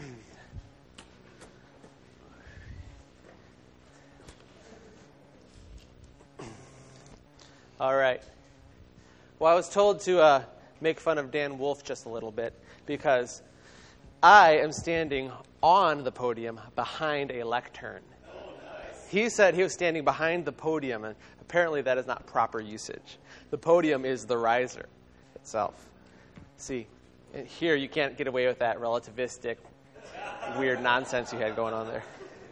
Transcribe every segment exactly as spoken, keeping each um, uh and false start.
All right. Well, I was told to uh, make fun of Dan Wolf just a little bit because I am standing on the podium behind a lectern. Oh, nice. He said he was standing behind the podium, and apparently that is not proper usage. The podium is the riser itself. See, here you can't get away with that relativistic, weird nonsense you had going on there.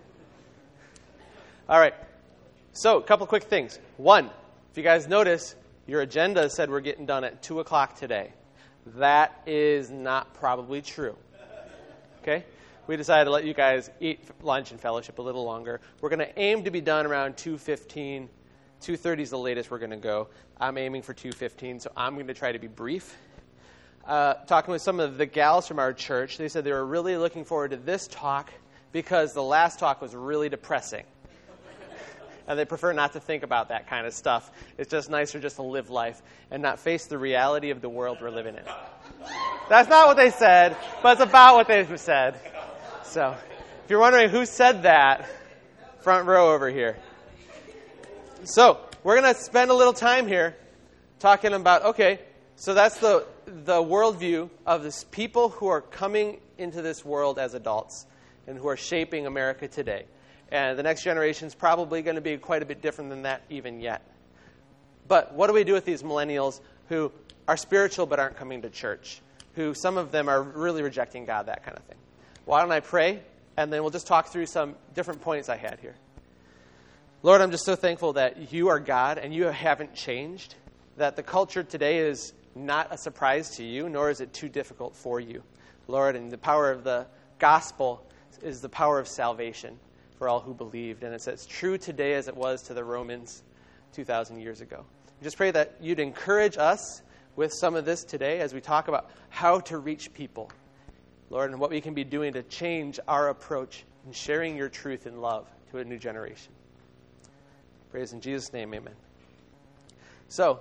All right. So, a couple quick things. One, if you guys notice, your agenda said we're getting done at two o'clock today. That is not probably true. Okay? We decided to let you guys eat lunch and fellowship a little longer. We're going to aim to be done around two fifteen. two thirty is the latest we're going to go. I'm aiming for two fifteen, so I'm going to try to be brief. Uh, talking with some of the gals from our church, they said they were really looking forward to this talk because the last talk was really depressing. And they prefer not to think about that kind of stuff. It's just nicer just to live life and not face the reality of the world we're living in. That's not what they said, but it's about what they said. So, if you're wondering who said that, front row over here. So, we're going to spend a little time here talking about, okay, so that's the the worldview of this people who are coming into this world as adults and who are shaping America today. And the next generation is probably going to be quite a bit different than that even yet. But what do we do with these millennials who are spiritual but aren't coming to church? Who some of them are really rejecting God, that kind of thing. Why don't I pray, and then we'll just talk through some different points I had here. Lord, I'm just so thankful that you are God and you haven't changed. That the culture today is not a surprise to you, nor is it too difficult for you. Lord, and the power of the gospel is the power of salvation for all who believed. And it's as true today as it was to the Romans two thousand years ago. I just pray that you'd encourage us with some of this today as we talk about how to reach people, Lord, and what we can be doing to change our approach in sharing your truth and love to a new generation. Praise in Jesus' name, amen. So,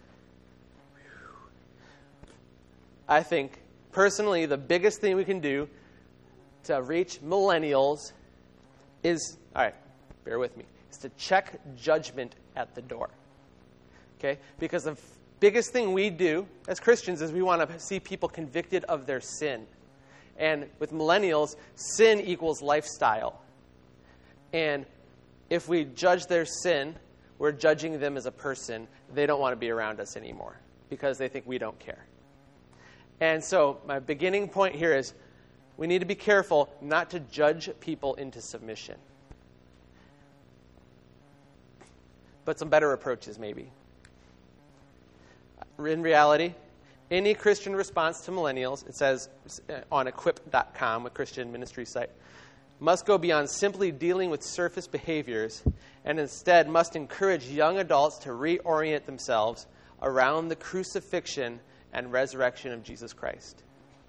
I think, personally, the biggest thing we can do to reach millennials is, all right, bear with me, is to check judgment at the door. Okay? Because the biggest thing we do as Christians is we want to see people convicted of their sin. And with millennials, sin equals lifestyle. And if we judge their sin, we're judging them as a person. They don't want to be around us anymore because they think we don't care. And so my beginning point here is we need to be careful not to judge people into submission. But some better approaches maybe. In reality, any Christian response to millennials, it says on equip dot com, a Christian ministry site, must go beyond simply dealing with surface behaviors and instead must encourage young adults to reorient themselves around the crucifixion and resurrection of Jesus Christ.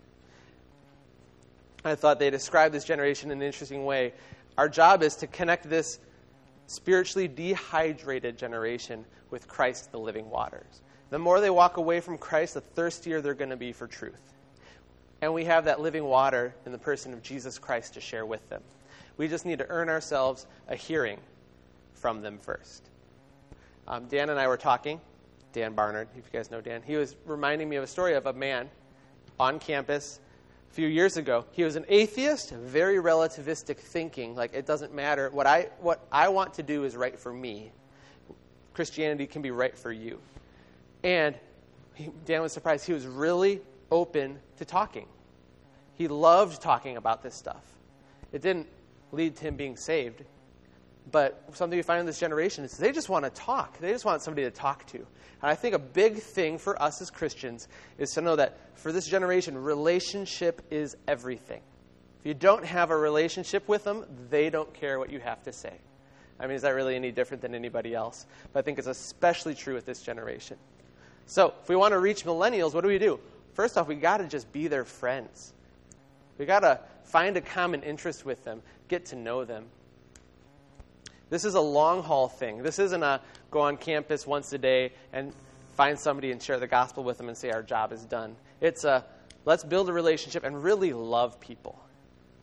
I thought they described this generation in an interesting way. Our job is to connect this spiritually dehydrated generation with Christ, the living waters. The more they walk away from Christ, the thirstier they're going to be for truth. And we have that living water in the person of Jesus Christ to share with them. We just need to earn ourselves a hearing from them first. Um, Dan and I were talking. Dan Barnard, if you guys know Dan. He was reminding me of a story of a man on campus a few years ago. He was an atheist, very relativistic thinking, like it doesn't matter. What I what I want to do is right for me. Christianity can be right for you. And he, Dan was surprised. He was really open to talking. He loved talking about this stuff. It didn't lead to him being saved. But something we find in this generation is they just want to talk. They just want somebody to talk to. And I think a big thing for us as Christians is to know that for this generation, relationship is everything. If you don't have a relationship with them, they don't care what you have to say. I mean, is that really any different than anybody else? But I think it's especially true with this generation. So if we want to reach millennials, what do we do? First off, we got to just be their friends. We got to find a common interest with them, get to know them. This is a long-haul thing. This isn't a go on campus once a day and find somebody and share the gospel with them and say our job is done. It's a let's build a relationship and really love people.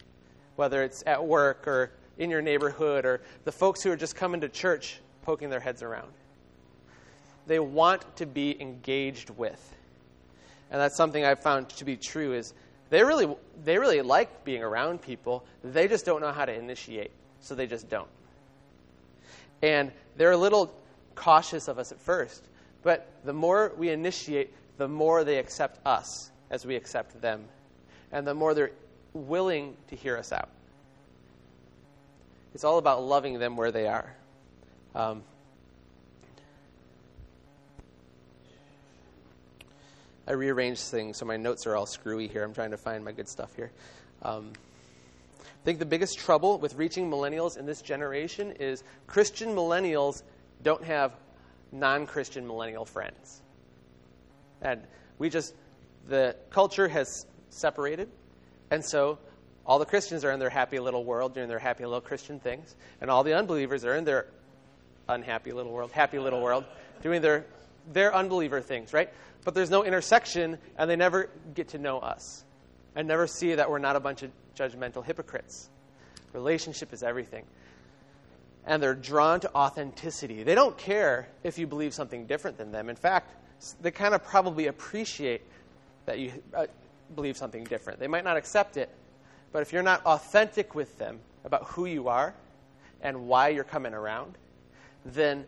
whether it's at work or in your neighborhood or the folks who are just coming to church poking their heads around. They want to be engaged with. And that's something I've found to be true is they really they really like being around people. They just don't know how to initiate, so they just don't. And they're a little cautious of us at first, but the more we initiate, the more they accept us as we accept them, and the more they're willing to hear us out. It's all about loving them where they are. Um, I rearranged things, so my notes are all screwy here. I'm trying to find my good stuff here. Um, I think the biggest trouble with reaching millennials in this generation is Christian millennials don't have non-Christian millennial friends. And we just, the culture has separated, and so all the Christians are in their happy little world doing their happy little Christian things, and all the unbelievers are in their unhappy little world, happy little world, doing their their unbeliever things, right? But there's no intersection, and they never get to know us and never see that we're not a bunch of judgmental hypocrites. Relationship is everything. And they're drawn to authenticity. They don't care if you believe something different than them. In fact, they kind of probably appreciate that you uh, believe something different. They might not accept it, but if you're not authentic with them about who you are and why you're coming around, then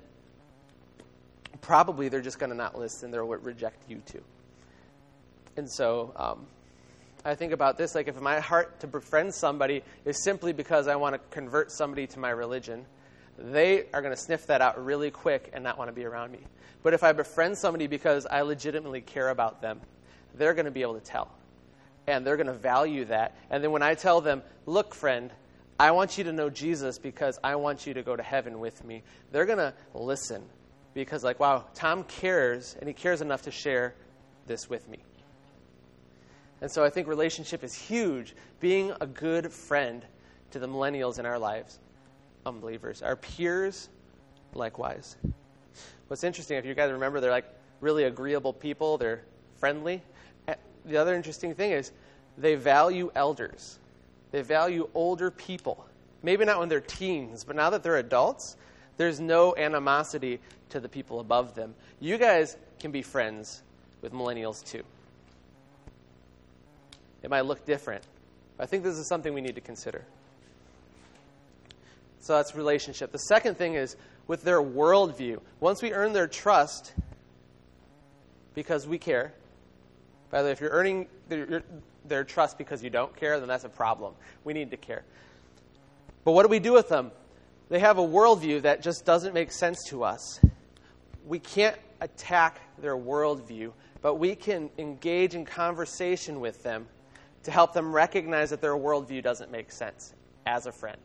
probably they're just going to not listen. They'll reject you too. And so um, I think about this, like if my heart to befriend somebody is simply because I want to convert somebody to my religion, they are going to sniff that out really quick and not want to be around me. But if I befriend somebody because I legitimately care about them, they're going to be able to tell. And they're going to value that. And then when I tell them, look, friend, I want you to know Jesus because I want you to go to heaven with me, they're going to listen. Because like, wow, Tom cares, and he cares enough to share this with me. And so I think relationship is huge. Being a good friend to the millennials in our lives, unbelievers. Our peers, likewise. What's interesting, if you guys remember, they're like really agreeable people. They're friendly. The other interesting thing is they value elders. They value older people. Maybe not when they're teens, but now that they're adults, there's no animosity to the people above them. You guys can be friends with millennials too. It might look different. I think this is something we need to consider. So that's relationship. The second thing is with their worldview. Once we earn their trust, because we care. By the way, if you're earning their, their trust because you don't care, then that's a problem. We need to care. But what do we do with them? They have a worldview that just doesn't make sense to us. We can't attack their worldview, but we can engage in conversation with them to help them recognize that their worldview doesn't make sense as a friend.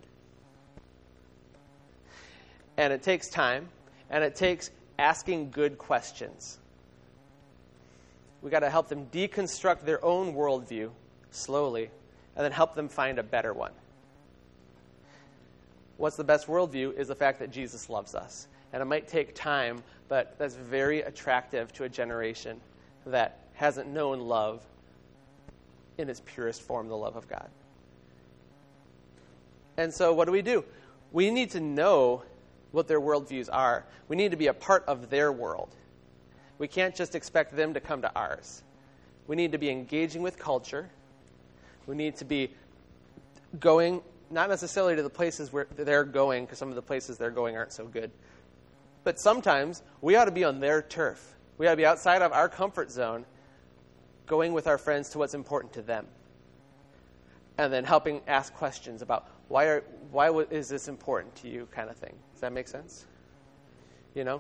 And it takes time, and it takes asking good questions. We've got to help them deconstruct their own worldview slowly, and then help them find a better one. What's the best worldview is the fact that Jesus loves us. And it might take time, but that's very attractive to a generation that hasn't known love in its purest form, the love of God. And so what do we do? We need to know what their worldviews are. We need to be a part of their world. We can't just expect them to come to ours. We need to be engaging with culture. We need to be going, not necessarily to the places where they're going, because some of the places they're going aren't so good. But sometimes we ought to be on their turf. We ought to be outside of our comfort zone, going with our friends to what's important to them. And then helping ask questions about why are why is this important to you, kind of thing. Does that make sense? You know?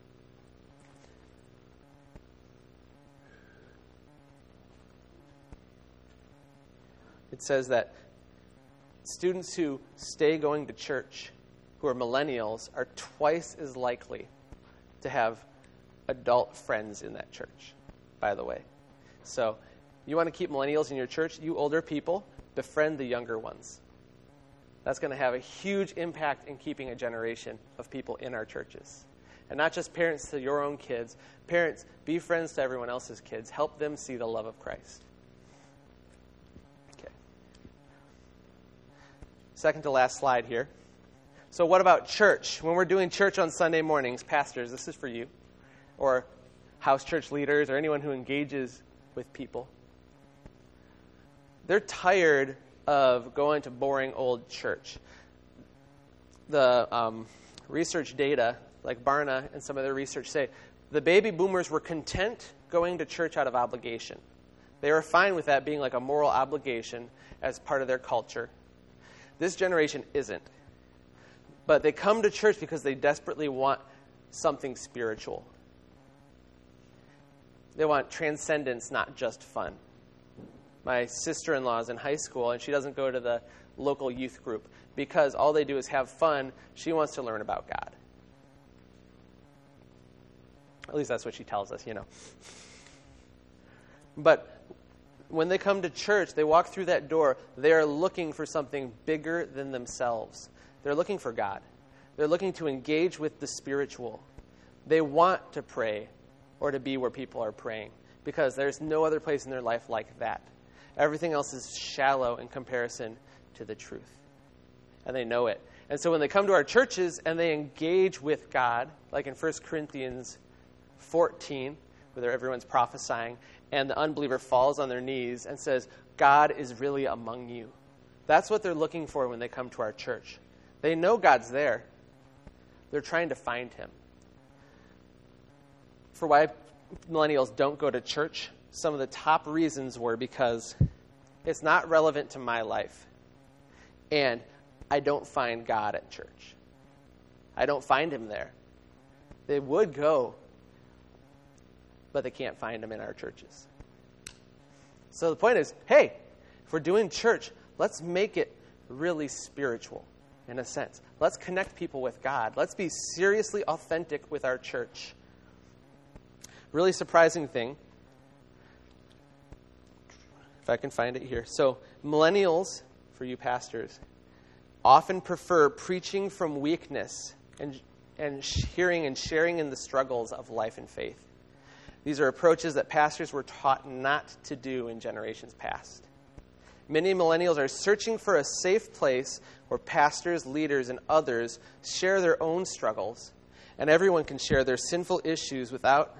It says that students who stay going to church, who are millennials, are twice as likely to have adult friends in that church, by the way. So you want to keep millennials in your church, you older people, befriend the younger ones. That's going to have a huge impact in keeping a generation of people in our churches. And not just parents to your own kids. Parents, be friends to everyone else's kids. Help them see the love of Christ. Okay. second to last slide here. So what about church? When we're doing church on Sunday mornings, pastors, this is for you, or house church leaders, or anyone who engages with people. They're tired of going to boring old church. The um, research data, like Barna and some of their research say, the baby boomers were content going to church out of obligation. They were fine with that being like a moral obligation as part of their culture. This generation isn't. But they come to church because they desperately want something spiritual. They want transcendence, not just fun. My sister-in-law is in high school, and she doesn't go to the local youth group because all they do is have fun. She wants to learn about God. At least that's what she tells us, you know. But when they come to church, they walk through that door, they are looking for something bigger than themselves. They're looking for God. They're looking to engage with the spiritual. They want to pray or to be where people are praying because there's no other place in their life like that. Everything else is shallow in comparison to the truth. And they know it. And so when they come to our churches and they engage with God, like in First Corinthians fourteen, where everyone's prophesying, and the unbeliever falls on their knees and says, God is really among you. That's what they're looking for when they come to our church. They know God's there. They're trying to find him. For why millennials don't go to church, some of the top reasons were because it's not relevant to my life. And I don't find God at church. I don't find him there. They would go, but they can't find him in our churches. So the point is, hey, if we're doing church, let's make it really spiritual. In a sense. Let's connect people with God. Let's be seriously authentic with our church. Really surprising thing, if I can find it here. So millennials, for you pastors, often prefer preaching from weakness and, and hearing and sharing in the struggles of life and faith. These are approaches that pastors were taught not to do in generations past. Many millennials are searching for a safe place where pastors, leaders, and others share their own struggles, and everyone can share their sinful issues without,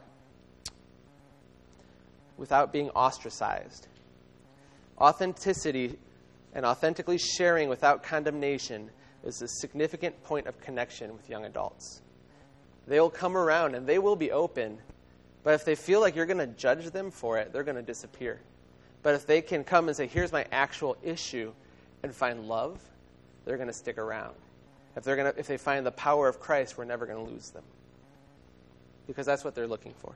without being ostracized. Authenticity and authentically sharing without condemnation is a significant point of connection with young adults. They will come around and they will be open, but if they feel like you're going to judge them for it, they're going to disappear. But if they can come and say, here's my actual issue, and find love, they're going to stick around. If they're going to, if they find the power of Christ, we're never going to lose them. Because that's what they're looking for.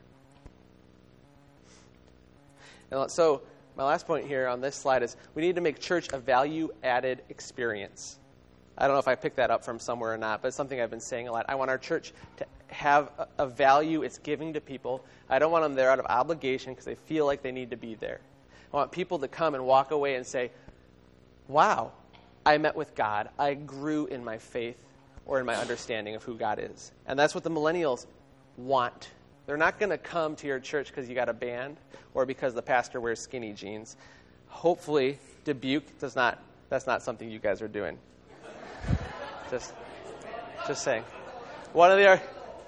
And so my last point here on this slide is we need to make church a value-added experience. I don't know if I picked that up from somewhere or not, but it's something I've been saying a lot. I want our church to have a, a value it's giving to people. I don't want them there out of obligation because they feel like they need to be there. I want people to come and walk away and say, wow, I met with God. I grew in my faith or in my understanding of who God is. And that's what the millennials want. They're not going to come to your church because you got a band or because the pastor wears skinny jeans. Hopefully, Dubuque does not, that's not something you guys are doing. Just, just saying. One of the...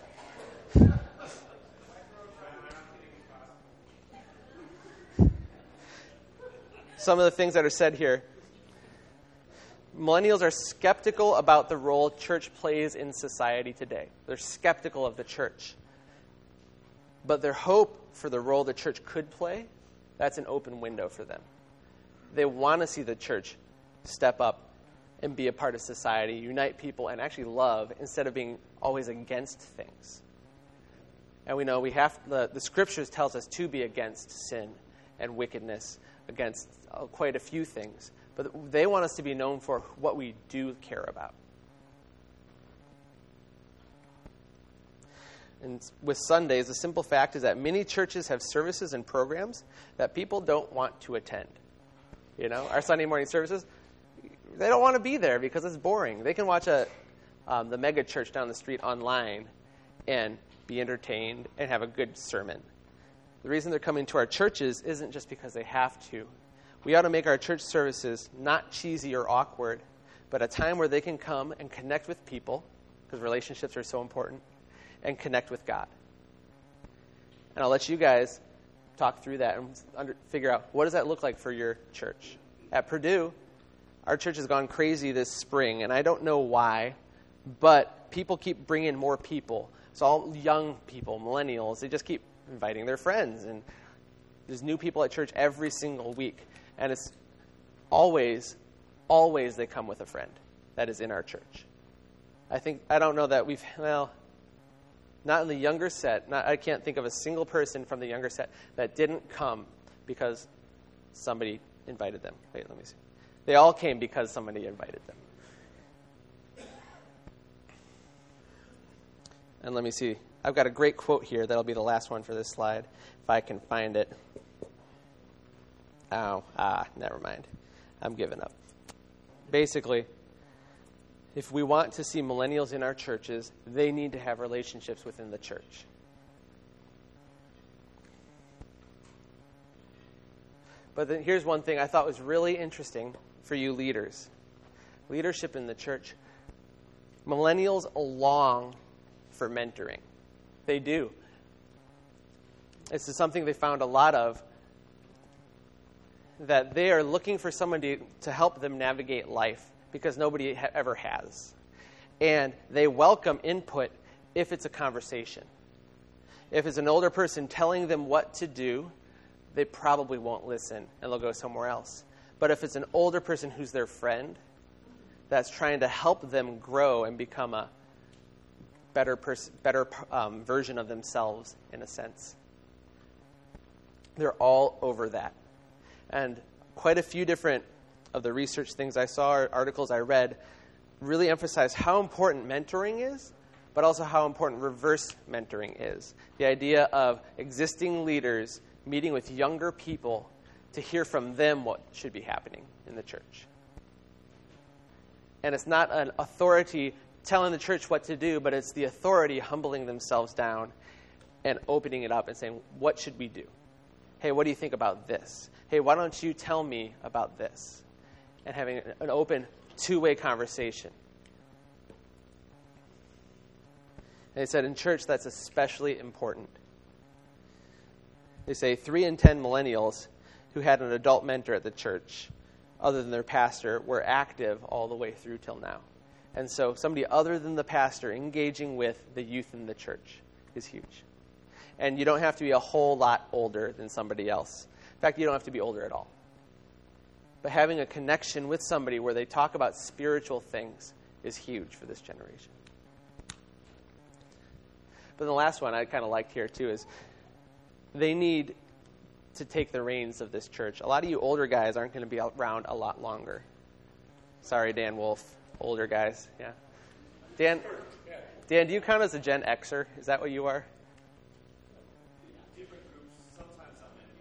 Some of the things that are said here. Millennials are skeptical about the role church plays in society today. They're skeptical of the church. But their hope for the role the church could play, that's an open window for them. They want to see the church step up and be a part of society, unite people, and actually love instead of being always against things. And we know we have the, the scriptures tells us to be against sin and wickedness, against uh, quite a few things. But they want us to be known for what we do care about. And with Sundays, the simple fact is that many churches have services and programs that people don't want to attend. You know, our Sunday morning services, they don't want to be there because it's boring. They can watch a um, the mega church down the street online and be entertained and have a good sermon. The reason they're coming to our churches isn't just because they have to. We ought to make our church services not cheesy or awkward, but a time where they can come and connect with people, because relationships are so important, and connect with God. And I'll let you guys talk through that and under, figure out, what does that look like for your church? At Purdue, our church has gone crazy this spring, and I don't know why, but people keep bringing more people. It's all young people, millennials. They just keep inviting their friends, and there's new people at church every single week. And it's always, always they come with a friend that is in our church. I think, I don't know that we've, well, not in the younger set. Not, I can't think of a single person from the younger set that didn't come because somebody invited them. Wait, let me see. They all came because somebody invited them. And let me see. I've got a great quote here. That'll be the last one for this slide, if I can find it. Oh, ah, never mind. I'm giving up. Basically, if we want to see millennials in our churches, they need to have relationships within the church. But then here's one thing I thought was really interesting for you leaders. Leadership in the church. Millennials long for mentoring. They do. This is something they found a lot of, that they are looking for somebody to help them navigate life because nobody ha- ever has. And they welcome input if it's a conversation. If it's an older person telling them what to do, they probably won't listen and they'll go somewhere else. But if it's an older person who's their friend that's trying to help them grow and become a better pers- better um, version of themselves, in a sense, they're all over that. And quite a few different of the research things I saw, or articles I read, really emphasize how important mentoring is, but also how important reverse mentoring is. The idea of existing leaders meeting with younger people to hear from them what should be happening in the church. And it's not an authority telling the church what to do, but it's the authority humbling themselves down and opening it up and saying, what should we do? Hey, what do you think about this? Hey, why don't you tell me about this? And having an open, two-way conversation. And they said in church that's especially important. They say three in ten millennials who had an adult mentor at the church, other than their pastor, were active all the way through till now. And so somebody other than the pastor engaging with the youth in the church is huge. And you don't have to be a whole lot older than somebody else. In fact, you don't have to be older at all. But having a connection with somebody where they talk about spiritual things is huge for this generation. But the last one I kind of liked here too is they need to take the reins of this church. A lot of you older guys aren't going to be around a lot longer. Sorry, Dan Wolf. Older guys, yeah. Dan, Dan, do you count as a Gen Xer? Is that what you are? Different groups. Sometimes I'm in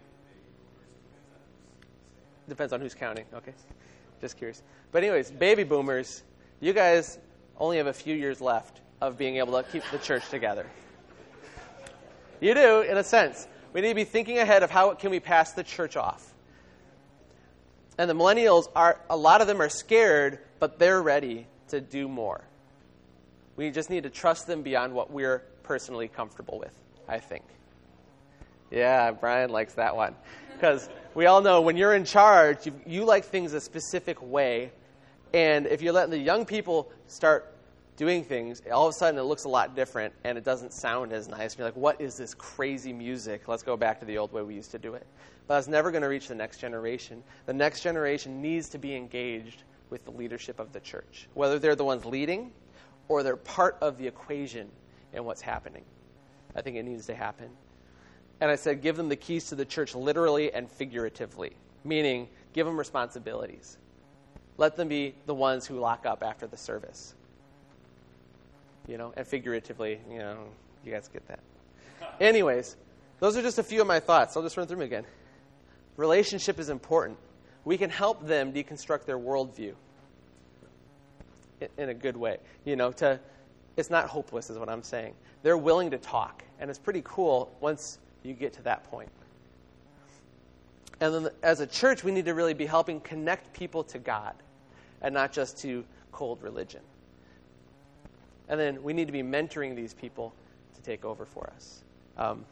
the Depends on who's counting. Okay, just curious. But anyways, baby boomers, you guys only have a few years left of being able to keep the church together. You do, in a sense. We need to be thinking ahead of how can we pass the church off. And the millennials, are a lot of them are scared, but they're ready to do more. We just need to trust them beyond what we're personally comfortable with, I think. Yeah, Brian likes that one. Because we all know when you're in charge, you, you like things a specific way. And if you're letting the young people start doing things, all of a sudden it looks a lot different and it doesn't sound as nice. And you're like, what is this crazy music? Let's go back to the old way we used to do it. But that's never going to reach the next generation. The next generation needs to be engaged with the leadership of the church, whether they're the ones leading or they're part of the equation in what's happening. I think it needs to happen. And I said, give them the keys to the church literally and figuratively, meaning give them responsibilities. Let them be the ones who lock up after the service. You know, and figuratively, you know, you guys get that. Anyways, those are just a few of my thoughts. I'll just run through them again. Relationship is important. We can help them deconstruct their worldview in, in a good way. You know, to it's not hopeless is what I'm saying. They're willing to talk, and it's pretty cool once you get to that point. And then as a church, we need to really be helping connect people to God. and not just to cold religion. And then we need to be mentoring these people to take over for us. Um,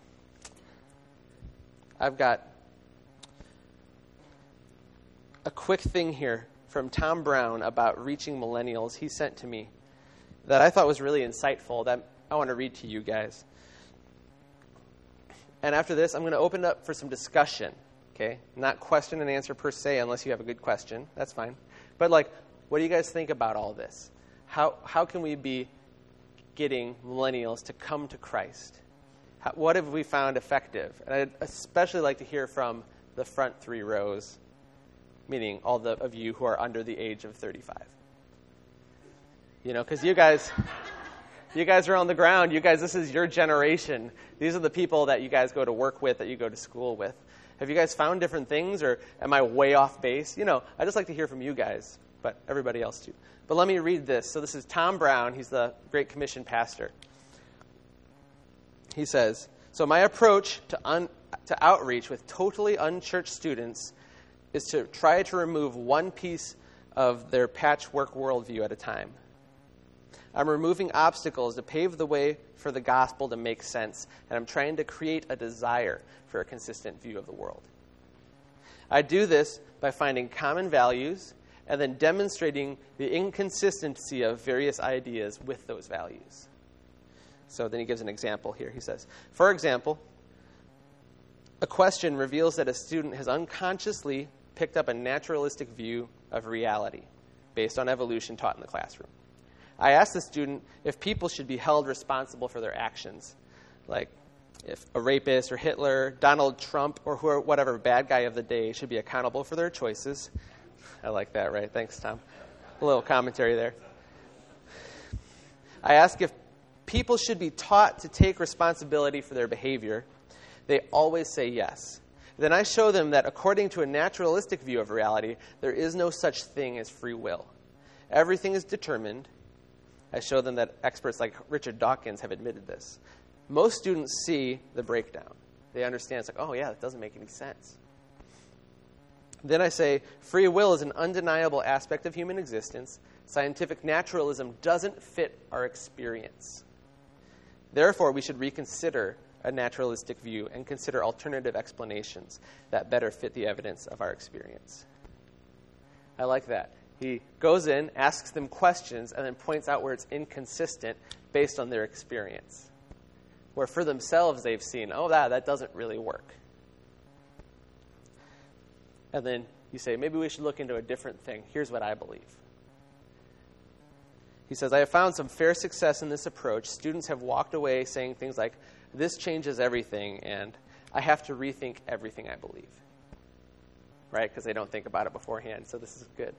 I've got a quick thing here from Tom Brown about reaching millennials he sent to me that I thought was really insightful that I want to read to you guys. And after this, I'm going to open it up for some discussion, okay? Not question and answer per se unless you have a good question. That's fine. But, like, what do you guys think about all this? How how can we be getting millennials to come to Christ? How, what have we found effective? And I'd especially like to hear from the front three rows, meaning all the of you who are under the age of thirty-five. You know, because you guys, you guys are on the ground. You guys, this is your generation. These are the people that you guys go to work with, that you go to school with. Have you guys found different things, or am I way off base? You know, I just like to hear from you guys, but everybody else too. But let me read this. So this is Tom Brown. He's the Great Commission pastor. He says, so my approach to un, to outreach with totally unchurched students is to try to remove one piece of their patchwork worldview at a time. I'm removing obstacles to pave the way for the gospel to make sense, and I'm trying to create a desire for a consistent view of the world. I do this by finding common values and then demonstrating the inconsistency of various ideas with those values. So then he gives an example here. He says, for example, a question reveals that a student has unconsciously picked up a naturalistic view of reality based on evolution taught in the classroom. I asked the student if people should be held responsible for their actions, like if a rapist or Hitler, Donald Trump, or who, whatever bad guy of the day should be accountable for their choices. I like that, right? Thanks, Tom. A little commentary there. I asked if people should be taught to take responsibility for their behavior. They always say yes. Then I show them that according to a naturalistic view of reality, there is no such thing as free will. Everything is determined. I show them that experts like Richard Dawkins have admitted this. Most students see the breakdown. They understand, it's like, oh yeah, that doesn't make any sense. Then I say, free will is an undeniable aspect of human existence. Scientific naturalism doesn't fit our experience. Therefore, we should reconsider a naturalistic view and consider alternative explanations that better fit the evidence of our experience. I like that. He goes in, asks them questions, and then points out where it's inconsistent based on their experience. Where for themselves they've seen, oh, that, that doesn't really work. And then you say, maybe we should look into a different thing. Here's what I believe. He says, I have found some fair success in this approach. Students have walked away saying things like, this changes everything, and I have to rethink everything I believe. Right? Because they don't think about it beforehand, so this is good.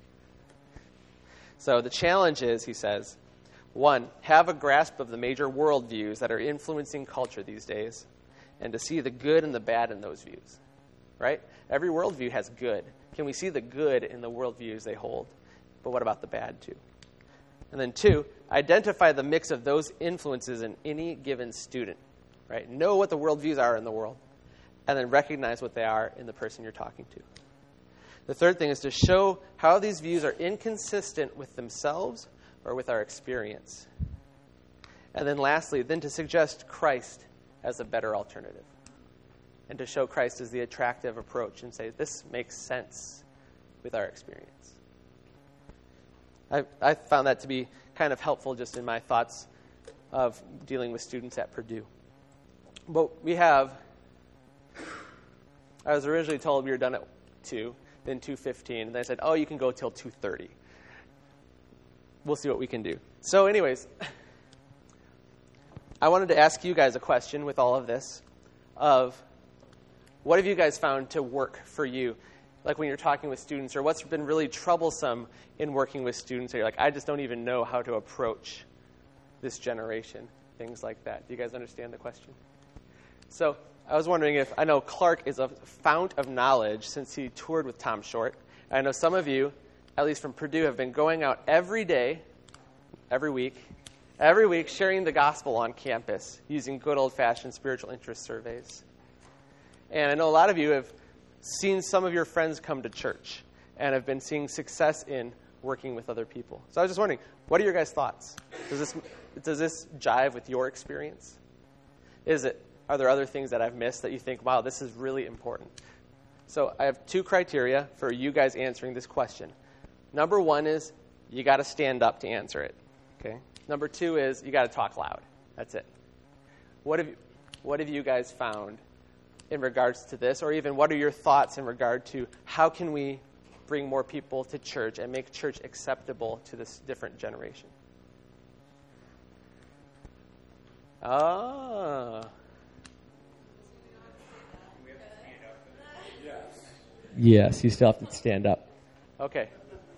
So the challenge is, he says, one, have a grasp of the major worldviews that are influencing culture these days, and to see the good and the bad in those views. Right? Every worldview has good. Can we see the good in the worldviews they hold? But what about the bad, too? And then two, identify the mix of those influences in any given student. Right? Know what the worldviews are in the world, and then recognize what they are in the person you're talking to. The third thing is to show how these views are inconsistent with themselves or with our experience. And then lastly, then to suggest Christ as a better alternative. And to show Christ as the attractive approach and say, this makes sense with our experience. I, I found that to be kind of helpful just in my thoughts of dealing with students at Purdue. But we have, I was originally told we were done at two, then two fifteen, and then I said, oh, you can go till two thirty. We'll see what we can do. So anyways, I wanted to ask you guys a question with all of this of what have you guys found to work for you? Like when you're talking with students, or what's been really troublesome in working with students, or you're like, I just don't even know how to approach this generation, things like that. Do you guys understand the question? So I was wondering if, I know Clark is a fount of knowledge since he toured with Tom Short. I know some of you, at least from Purdue, have been going out every day, every week, every week sharing the gospel on campus using good old-fashioned spiritual interest surveys. And I know a lot of you have seen some of your friends come to church and have been seeing success in working with other people. So I was just wondering, what are your guys' thoughts? Does this does this jive with your experience? Is it? Are there other things that I've missed that you think, wow, this is really important? So I have two criteria for you guys answering this question. Number one is you got to stand up to answer it. Okay. Number two is you got to talk loud. That's it. What have you, what have you guys found in regards to this, or even what are your thoughts in regard to how can we bring more people to church and make church acceptable to this different generation? Ah. Yes, you still have to stand up. Okay.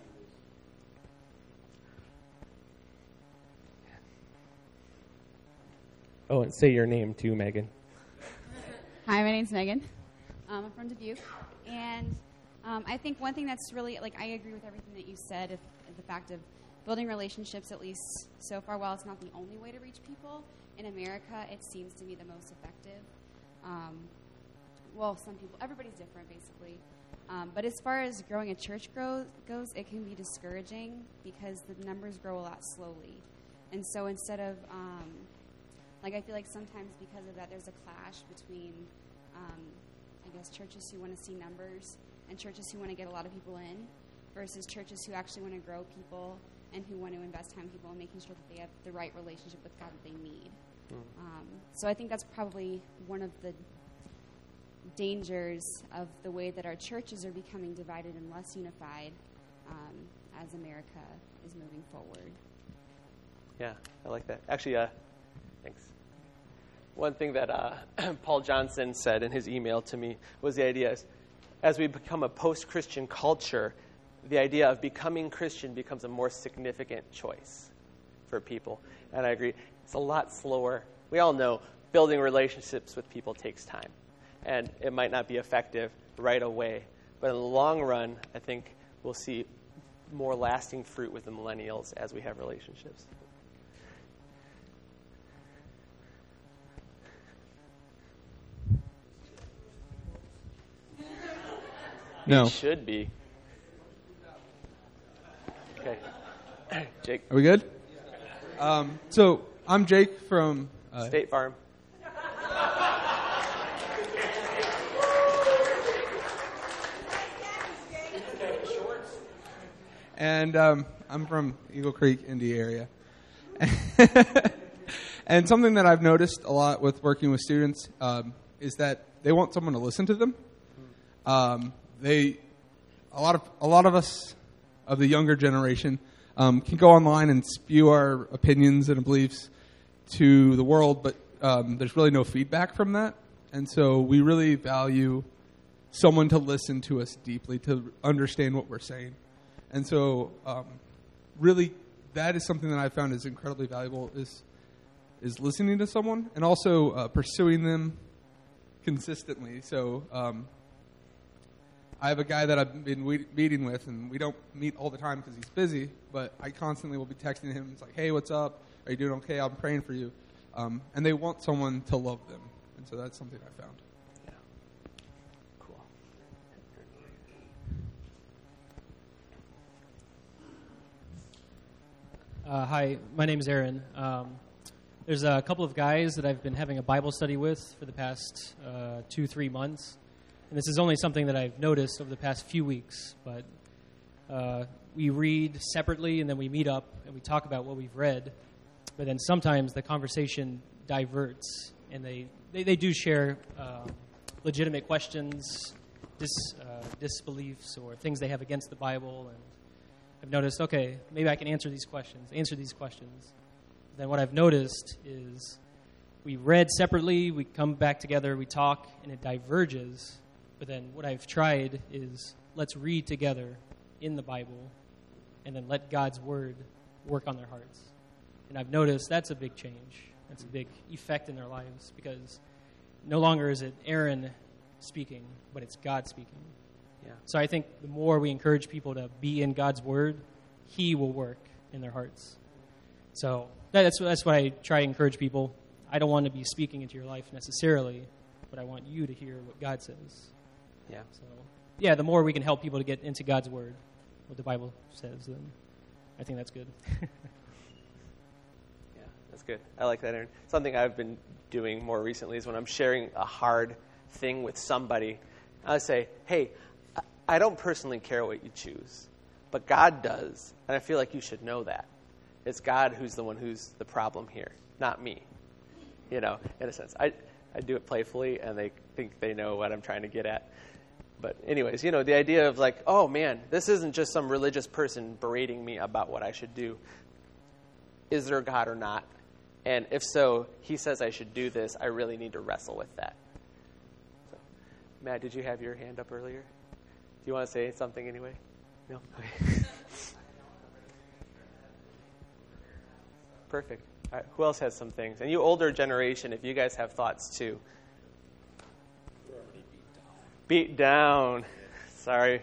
Oh, and say your name too, Megan. Hi, my name's Megan. Um, I'm from Dubuque, and um, I think one thing that's really, like, I agree with everything that you said, if, if the fact of building relationships, at least so far, while it's not the only way to reach people, in America, it seems to be the most effective. Um, well, some people, everybody's different, basically. Um, but as far as growing a church grow, goes, it can be discouraging because the numbers grow a lot slowly. And so instead of, um, like, I feel like sometimes because of that, there's a clash between, um, I guess, churches who want to see numbers and churches who want to get a lot of people in versus churches who actually want to grow people and who want to invest time in people and making sure that they have the right relationship with God that they need. Mm. Um, so I think that's probably one of the dangers of the way that our churches are becoming divided and less unified um, as America is moving forward. Yeah, I like that. Actually, uh, thanks. One thing that uh, Paul Johnson said in his email to me was the idea is, as we become a post-Christian culture, the idea of becoming Christian becomes a more significant choice for people. And I agree. It's a lot slower. We all know building relationships with people takes time. And it might not be effective right away. But in the long run, I think we'll see more lasting fruit with the millennials as we have relationships. No. It should be. Okay. Jake. Are we good? Um, so, I'm Jake from... Uh, State Farm. And um, I'm from Eagle Creek, Indy area. And something that I've noticed a lot with working with students um, is that they want someone to listen to them. Um, they, a lot of a lot of us of the younger generation um, can go online and spew our opinions and beliefs to the world, but um, there's really no feedback from that. And so we really value someone to listen to us deeply, to understand what we're saying. And so, um, really, that is something that I found is incredibly valuable, is is listening to someone and also uh, pursuing them consistently. So, um, I have a guy that I've been we- meeting with, and we don't meet all the time because he's busy, but I constantly will be texting him. It's like, hey, what's up? Are you doing okay? I'm praying for you. Um, and they want someone to love them. And so that's something I found. Uh, hi, my name is Aaron. Um, there's a couple of guys that I've been having a Bible study with for the past uh, two, three months. And this is only something that I've noticed over the past few weeks. But uh, we read separately, and then we meet up, and we talk about what we've read. But then sometimes the conversation diverts, and they, they, they do share uh, legitimate questions, dis, uh, disbeliefs, or things they have against the Bible, and I've noticed, okay, maybe I can answer these questions, answer these questions. Then what I've noticed is we read separately, we come back together, we talk, and it diverges. But then what I've tried is let's read together in the Bible and then let God's Word work on their hearts. And I've noticed that's a big change. That's a big effect in their lives because no longer is it Aaron speaking, but it's God speaking. Yeah. So I think the more we encourage people to be in God's Word, He will work in their hearts. So that's that's what I try to encourage people. I don't want to be speaking into your life necessarily, but I want you to hear what God says. Yeah. So yeah, the more we can help people to get into God's Word, what the Bible says, then I think that's good. Yeah, that's good. I like that, Aaron. Something I've been doing more recently is when I'm sharing a hard thing with somebody, I say, hey, I don't personally care what you choose, but God does, and I feel like you should know that. It's God who's the one who's the problem here, not me, you know, in a sense. I, I do it playfully, and they think they know what I'm trying to get at. But anyways, you know, the idea of like, oh, man, this isn't just some religious person berating me about what I should do. Is there a God or not? And if so, he says I should do this. I really need to wrestle with that. So, Matt, did you have your hand up earlier? Do you want to say something anyway? No? Okay. Perfect. All right, who else has some things? And you older generation, if you guys have thoughts too. Beat down. Sorry.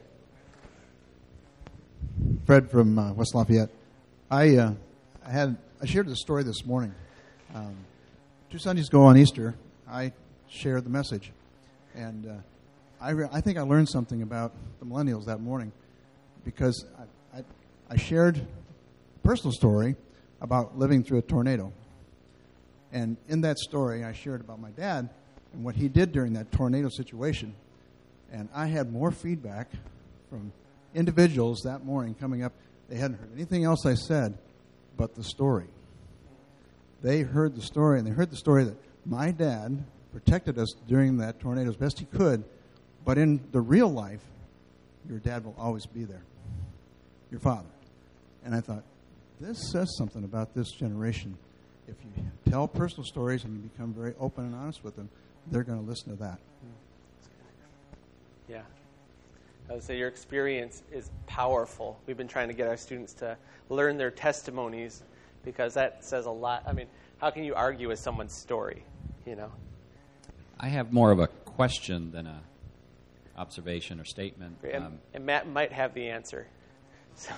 Fred from uh, West Lafayette. I uh, I had I shared the story this morning. Um, two Sundays ago on Easter, I shared the message, and uh, I re- I think I learned something about the millennials that morning, because I I, I shared a personal story about living through a tornado, and in that story I shared about my dad and what he did during that tornado situation. And I had more feedback from individuals that morning coming up. They hadn't heard anything else I said but the story. They heard the story, and they heard the story that my dad protected us during that tornado as best he could, but in the real life, your dad will always be there, your father. And I thought, this says something about this generation. If you tell personal stories and you become very open and honest with them, they're going to listen to that. Yeah. I would say your experience is powerful. We've been trying to get our students to learn their testimonies, because that says a lot. I mean, how can you argue with someone's story, you know? I have more of a question than a observation or statement. And, um, and Matt might have the answer. So.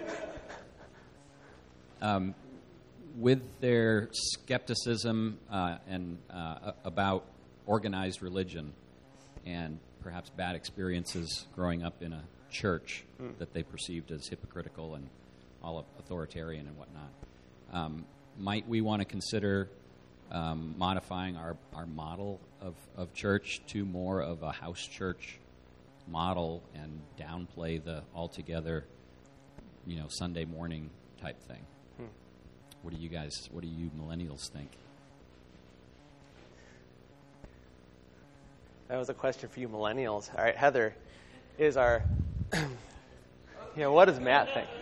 um, with their skepticism uh, and uh, about organized religion and perhaps bad experiences growing up in a church mm. that they perceived as hypocritical and all authoritarian and whatnot, um, might we want to consider um, modifying our, our model of, of church to more of a house church model and downplay the altogether, you know, Sunday morning type thing? Hmm. What do you guys, what do you millennials think? That was a question for you millennials. All right, Heather is our, you know, what does Matt think?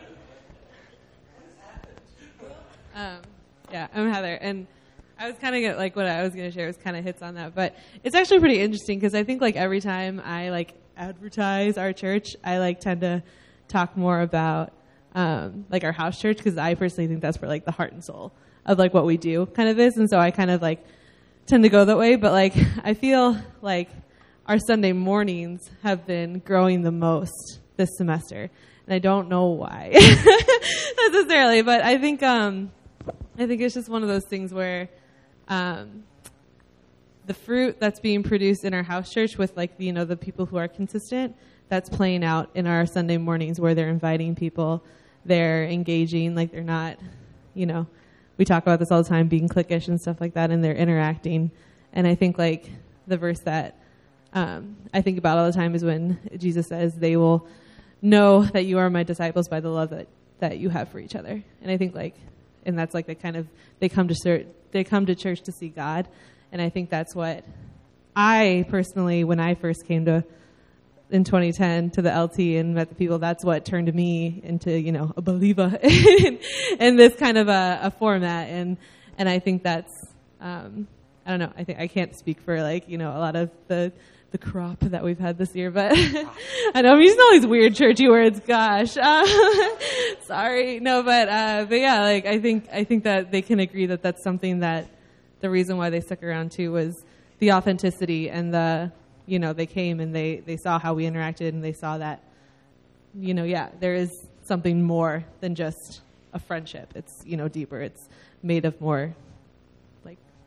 Um, yeah, I'm Heather, and I was kind of like what I was going to share was kind of hits on that, but it's actually pretty interesting because I think like every time I like advertise our church, I like tend to talk more about um, like our house church, because I personally think that's where like the heart and soul of like what we do kind of is, and so I kind of like tend to go that way. But like I feel like our Sunday mornings have been growing the most this semester, and I don't know why necessarily, but I think um, I think it's just one of those things where um, the fruit that's being produced in our house church with like you know the people who are consistent, that's playing out in our Sunday mornings where they're inviting people, they're engaging, like they're not, you know, we talk about this all the time, being cliquish and stuff like that, and they're interacting. And I think like the verse that um, I think about all the time is when Jesus says, they will know that you are my disciples by the love that, that you have for each other. And I think like, and that's like the kind of, they come to church, they come to church to see God. And I think that's what I personally, when I first came to, in twenty ten to the L T and met the people, that's what turned me into, you know, a believer in, in this kind of a, a format. And, and I think that's, um, I don't know, I think I can't speak for like, you know, a lot of the, the crop that we've had this year, but I know I'm using all these weird churchy words. Gosh, uh, sorry. No, but, uh, but yeah, like, I think, I think that they can agree that that's something that the reason why they stuck around too was the authenticity and the, you know, they came and they, they saw how we interacted and they saw that, you know, yeah, there is something more than just a friendship. It's, you know, deeper. It's made of more, like,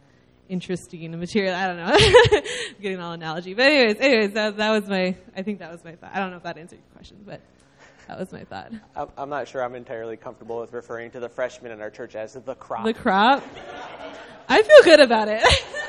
interesting material. I don't know. Getting all analogy. But anyways, anyways, that, that was my, I think that was my thought. I don't know if that answered your question, but that was my thought. I'm not sure I'm entirely comfortable with referring to the freshmen in our church as the crop. The crop? I feel good about it.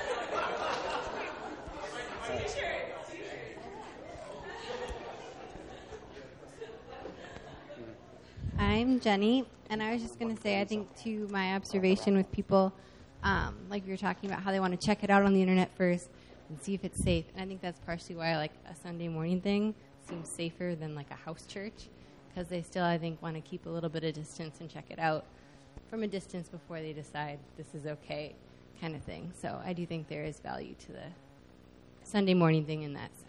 I'm Jenny, and I was just going to say, I think, to my observation with people, um, like we were talking about how they want to check it out on the internet first and see if it's safe. And I think that's partially why, like, a Sunday morning thing seems safer than, like, a house church, because they still, I think, want to keep a little bit of distance and check it out from a distance before they decide this is okay kind of thing. So I do think there is value to the Sunday morning thing in that sense.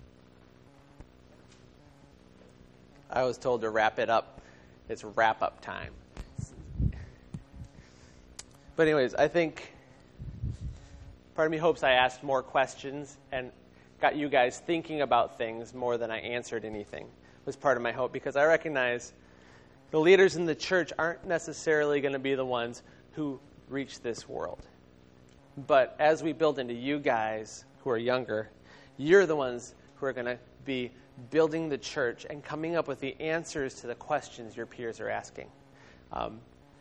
I was told to wrap it up. It's wrap-up time. But anyways, I think part of me hopes I asked more questions and got you guys thinking about things more than I answered anything, was part of my hope, because I recognize the leaders in the church aren't necessarily going to be the ones who reach this world. But as we build into you guys who are younger, you're the ones who are going to be building the church and coming up with the answers to the questions your peers are asking. Um,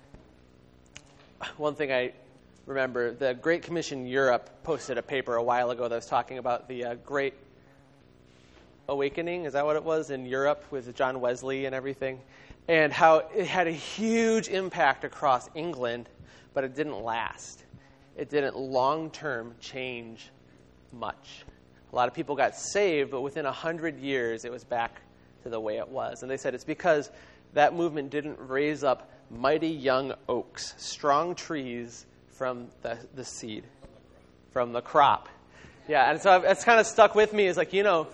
one thing I remember, the Great Commission Europe posted a paper a while ago that was talking about the uh, Great Awakening, is that what it was, in Europe with John Wesley and everything, and how it had a huge impact across England, but it didn't last. It didn't long-term change much. A lot of people got saved, but within a hundred years, it was back to the way it was. And they said it's because that movement didn't raise up mighty young oaks, strong trees from the, the seed, from the crop. Yeah, and so it's kind of stuck with me. It's like, you know,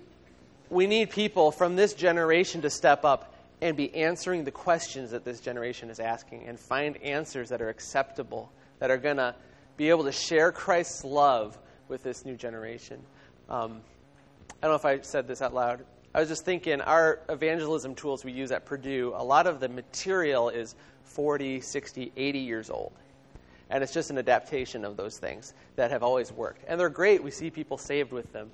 we need people from this generation to step up and be answering the questions that this generation is asking and find answers that are acceptable, that are going to be able to share Christ's love with this new generation. Um, I don't know if I said this out loud. I was just thinking, our evangelism tools we use at Purdue, a lot of the material is forty, sixty, eighty years old. And it's just an adaptation of those things that have always worked. And they're great. We see people saved with them.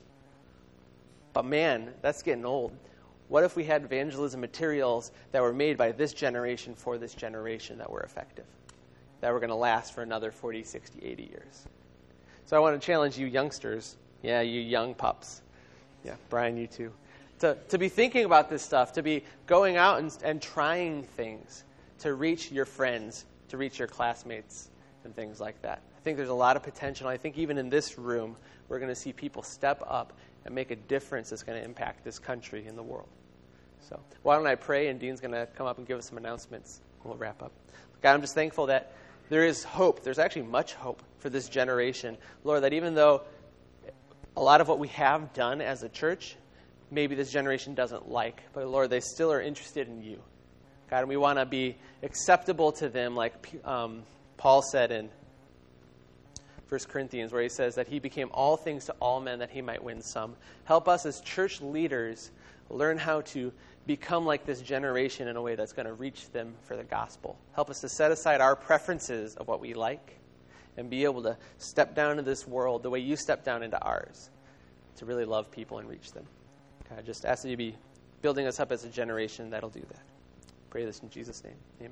But man, that's getting old. What if we had evangelism materials that were made by this generation for this generation that were effective, that were going to last for another forty, sixty, eighty years? So I want to challenge you youngsters. Yeah, you young pups. Yeah, Brian, you too. To to be thinking about this stuff, to be going out and, and trying things, to reach your friends, to reach your classmates, and things like that. I think there's a lot of potential. I think even in this room, we're going to see people step up and make a difference that's going to impact this country and the world. So why don't I pray, and Dean's going to come up and give us some announcements. We'll wrap up. God, I'm just thankful that there is hope. There's actually much hope for this generation. Lord, that even though a lot of what we have done as a church, maybe this generation doesn't like, but Lord, they still are interested in you. God, and we want to be acceptable to them, like um, Paul said in First Corinthians, where he says that he became all things to all men that he might win some. Help us as church leaders learn how to become like this generation in a way that's going to reach them for the gospel. Help us to set aside our preferences of what we like and be able to step down into this world the way you step down into ours, to really love people and reach them. God, I just ask that you be building us up as a generation that'll do that. Pray this in Jesus' name. Amen.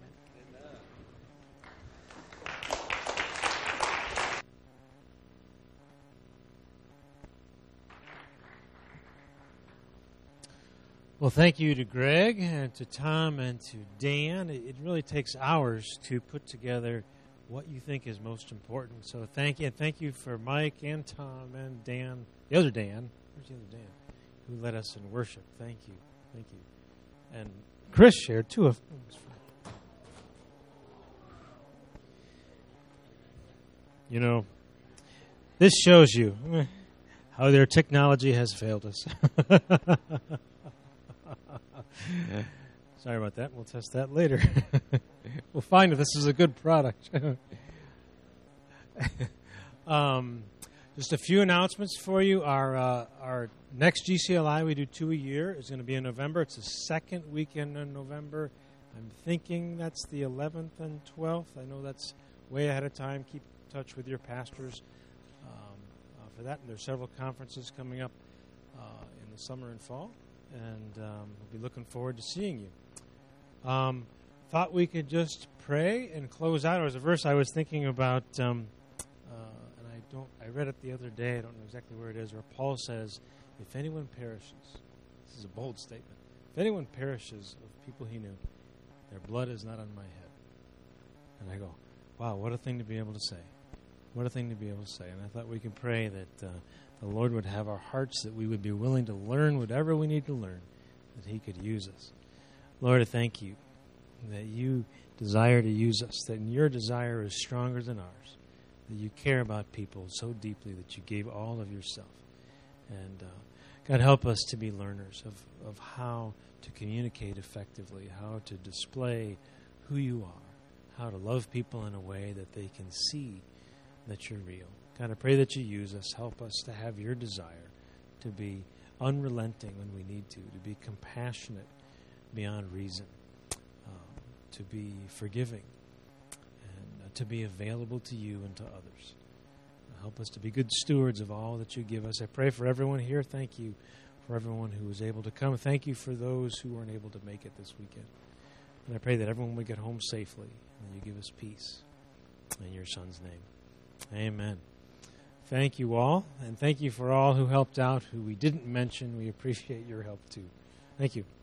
Well, thank you to Greg and to Tom and to Dan. It, it really takes hours to put together what you think is most important. So thank you. And thank you for Mike and Tom and Dan, the other Dan, where's the other Dan, who led us in worship. Thank you. Thank you. And Chris shared two of them. You know, this shows you how their technology has failed us. Sorry about that. We'll test that later. We'll find if this is a good product. um, just a few announcements for you. Our uh, our next G C L I, we do two a year, is going to be in November. It's the second weekend in November. I'm thinking that's the eleventh and twelfth. I know that's way ahead of time. Keep in touch with your pastors for that. And there's several conferences coming up uh, in the summer and fall, and um, we'll be looking forward to seeing you. Um, thought we could just pray and close out. There was a verse I was thinking about, um, uh, and I don't. I read it the other day. I don't know exactly where it is. Where Paul says, "If anyone perishes," this is a bold statement. If anyone perishes of people he knew, their blood is not on my head. And I go, wow, what a thing to be able to say. What a thing to be able to say. And I thought we could pray that uh, the Lord would have our hearts, that we would be willing to learn whatever we need to learn, that he could use us. Lord, I thank you that you desire to use us, that your desire is stronger than ours, that you care about people so deeply that you gave all of yourself. And uh, God, help us to be learners of, of how to communicate effectively, how to display who you are, how to love people in a way that they can see that you're real. God, I pray that you use us. Help us to have your desire, to be unrelenting when we need to, to be compassionate beyond reason, um, to be forgiving, and uh, to be available to you and to others. Help us to be good stewards of all that you give us. I pray for everyone here. Thank you for everyone who was able to come. Thank you for those who weren't able to make it this weekend. And I pray that everyone would get home safely and that you give us peace. In your Son's name, amen. Thank you all, and thank you for all who helped out, who we didn't mention. We appreciate your help too. Thank you.